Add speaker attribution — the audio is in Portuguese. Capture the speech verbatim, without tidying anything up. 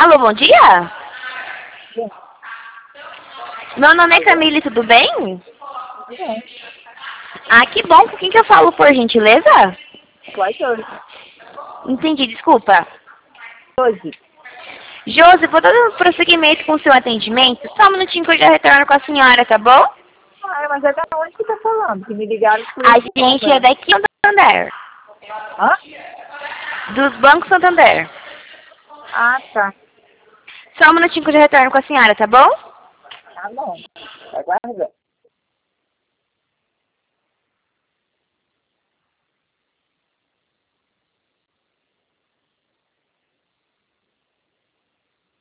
Speaker 1: Alô, bom dia?
Speaker 2: Sim.
Speaker 1: Meu nome é Camille, tudo bem?
Speaker 2: Sim.
Speaker 1: Ah, que bom. Com quem que eu falo, por gentileza?
Speaker 2: Vai hoje.
Speaker 1: Entendi, desculpa.
Speaker 2: Hoje.
Speaker 1: Josi, vou dar um prosseguimento com o seu atendimento. Só um minutinho que eu já retorno com a senhora, tá bom?
Speaker 2: Ah, mas é da onde que tá falando? Que me ligaram por
Speaker 1: A
Speaker 2: esse
Speaker 1: gente é
Speaker 2: número.
Speaker 1: daqui do Santander.
Speaker 2: Hã?
Speaker 1: Dos Bancos Santander.
Speaker 2: Ah, tá.
Speaker 1: Só um minutinho que eu já retorno com a senhora, tá bom?
Speaker 2: Tá bom. Aguarda.